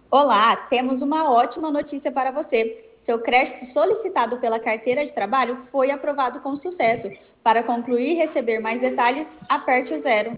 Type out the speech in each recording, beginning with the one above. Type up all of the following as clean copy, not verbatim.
Olá, temos uma ótima notícia para você. Seu crédito solicitado pela carteira de trabalho foi aprovado com sucesso. Para concluir e receber mais detalhes, aperte o zero.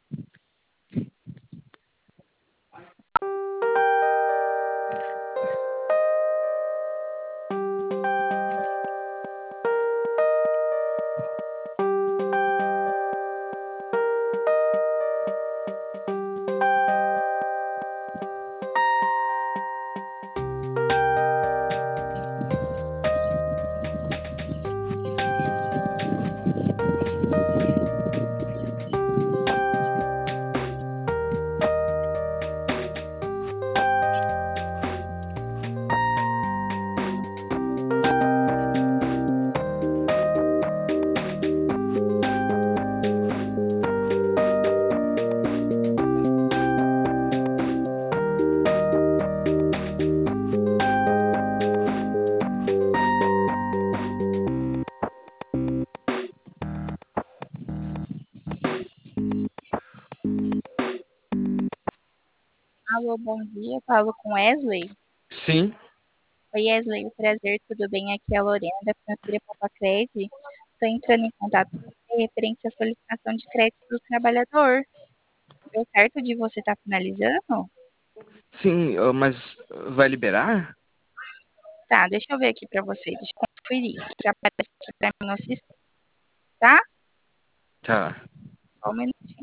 Alô, bom dia. Falo com Wesley. Sim, Oi, Wesley, prazer, tudo bem? Aqui é a Lorena, da Financeira Papacred. Estou entrando em contato com você referente à solicitação de crédito do trabalhador. Deu certo de você estar finalizando? sim, mas vai liberar? Tá, deixa eu ver aqui para você, deixa eu conferir. Já aparece aqui para mim no sistema, tá? Tá. Só um minutinho.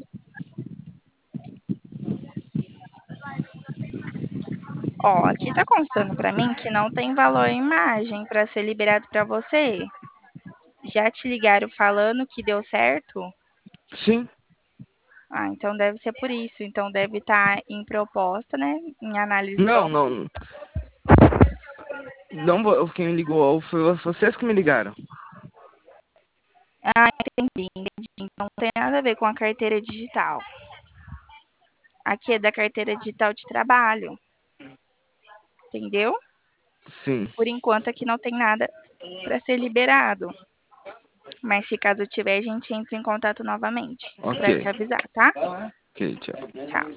Ó, aqui tá constando para mim que não tem valor em imagem para ser liberado para você. Já te ligaram falando que deu certo? Sim. Ah, então deve ser por isso. Então deve estar em proposta, né? Em análise do Não, banco. não. Não, quem me ligou foi vocês que me ligaram. Ah, entendi, entendi. Então não tem nada a ver com a carteira digital. Aqui é da carteira digital de trabalho, entendeu? Sim. Por enquanto aqui não tem nada para ser liberado. Mas se caso tiver, a gente entra em contato novamente Ok. para te avisar, tá? Ok, tchau. Tchau.